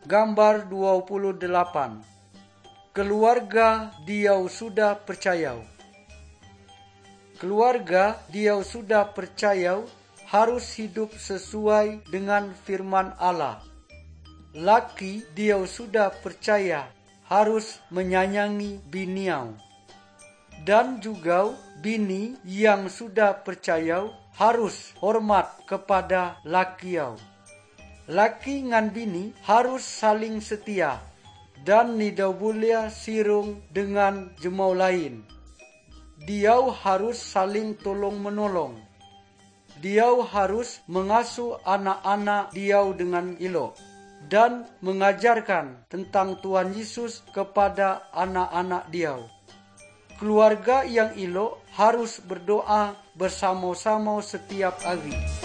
Gambar 28. Keluarga Diau sudah percaya. Keluarga Diau sudah percaya harus hidup sesuai dengan firman Allah. Laki Diau sudah percaya harus menyayangi biniau. Dan juga bini yang sudah percaya harus hormat kepada lakiau. Laki ngan bini harus saling setia dan tidak boleh sirung dengan jemau lain. Diau harus saling tolong-menolong. Diau harus mengasuh anak-anak diau dengan elok dan mengajarkan tentang Tuhan Yesus kepada anak-anak diau. Keluarga yang elok harus berdoa bersama-sama setiap hari.